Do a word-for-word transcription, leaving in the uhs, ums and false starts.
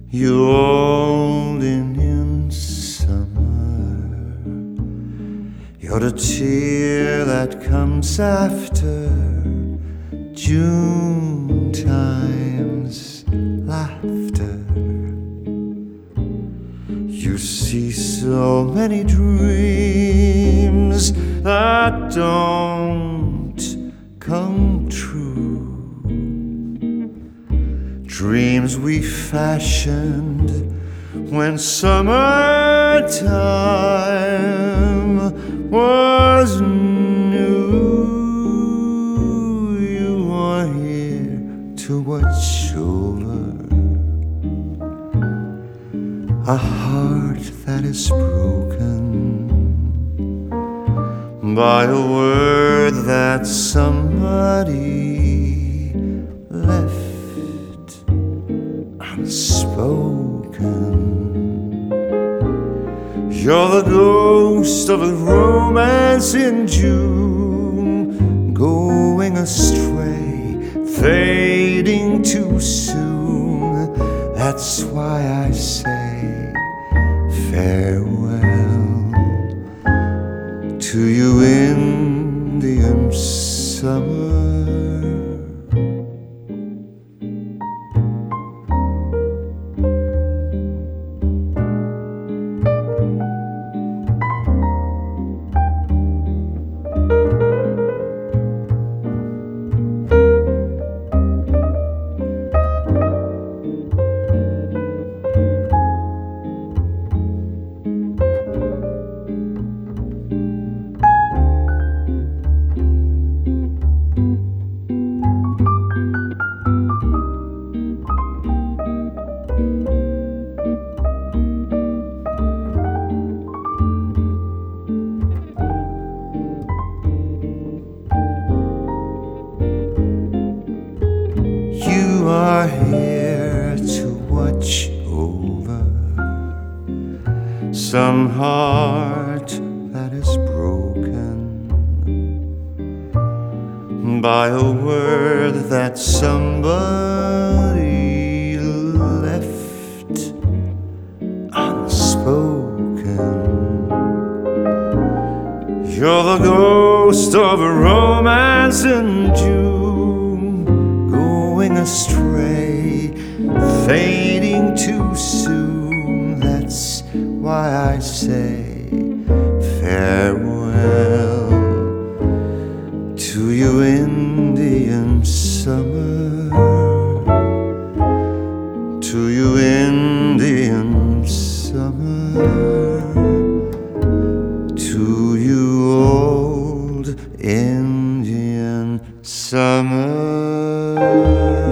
You old Indian summer, you're the tear that comes after June time's laughter. You see so many dreams that don't come true, dreams we fashioned when summertime was new. You are here to watch over a heart that is broken by a word that somebody left unspoken. You're the ghost of a romance in June, going astray, fading too soon. That's why I say farewell to you, Indian summer. You are here to watch over some heart that is broken by a word that somebody left unspoken. You're the ghost of a romance in June, going astray, fading too soon. That's why I say farewell to you, Indian summer, to you, Indian summer, to you, old Indian summer.